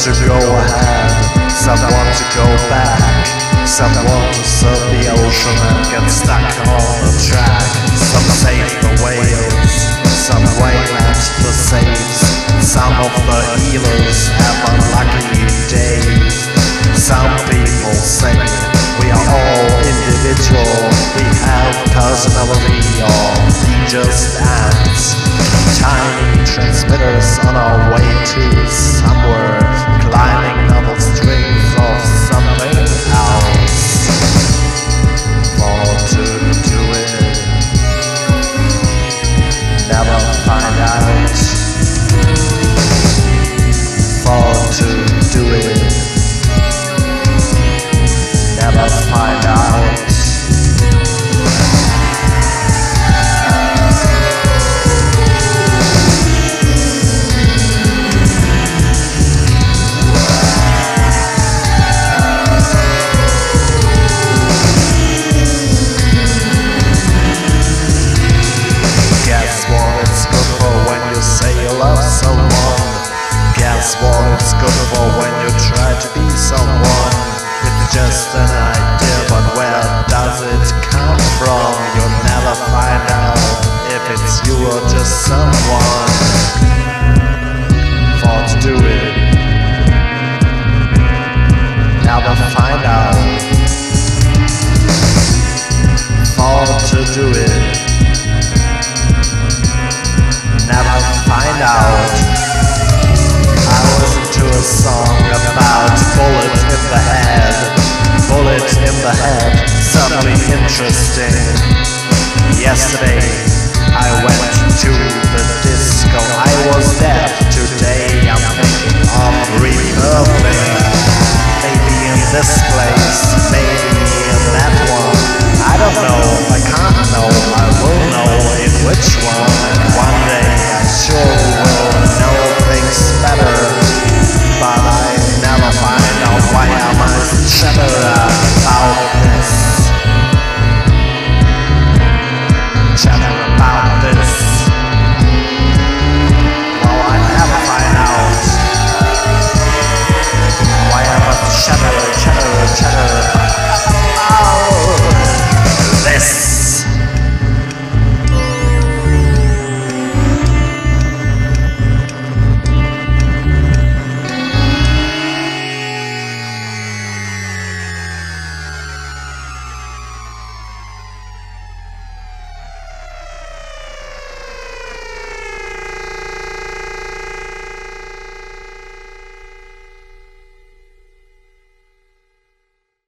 to go ahead, some want to go back, some want to surf the ocean and get stuck on the track. Some save the whales, some wayland the saves. Some of the healers have unlucky days. Some people say we are all individual, we have personality, or we just ants. Tiny transmitters on our way to somewhere, climbing novel strings of something else. For to do it, never find out. For to do it, never find out. Guess what it's good for when you try to be someone with just an idea, but where does it come from? You'll never find out if it's you or just someone. For to do it, never find out. For to do it, never find out. To a song about bullet in the head, bullet in the head, suddenly interesting. Yesterday I went to the disco, I was there. Today I'm thinking of rebirthing. Maybe in this place, maybe in that one. I don't know, I can't know, I will know in which one.